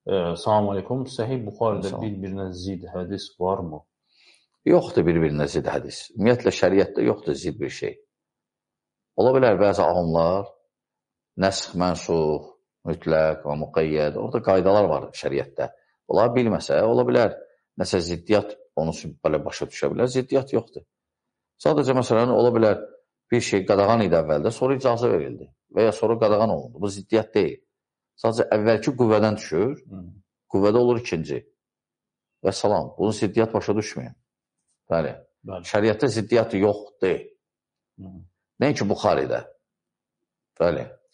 Salam aleykum. Səhih Buxaridə bir-birinə zid hədis varmı? Yoxdur bir-birinə zid hədis. Ümumiyyətlə, şəriətdə yoxdur zid bir şey. Ola bilər bəzi ahımlar, nəsx, mənsux, mütləq və müqəyyəd, orada qaydalar var şəriətdə. Ola bilməsə, ola bilər nəsə ziddiyyat onu belə başa düşə bilər, ziddiyyat yoxdur. Sadəcə, məsələn, ola bilər bir şey qadağan idi əvvəldə, sonra icazə verildi və ya sonra qadağan olundu. Bu ziddiyyat deyil. Sadəcə, əvvəlki qüvvədən düşür, qüvvədə olur ikinci. Və salam, bunun ziddiyyat başa düşməyin. Bəli. Şəriətdə ziddiyyat yoxdur. Nəinki Buxaridə. Bəli.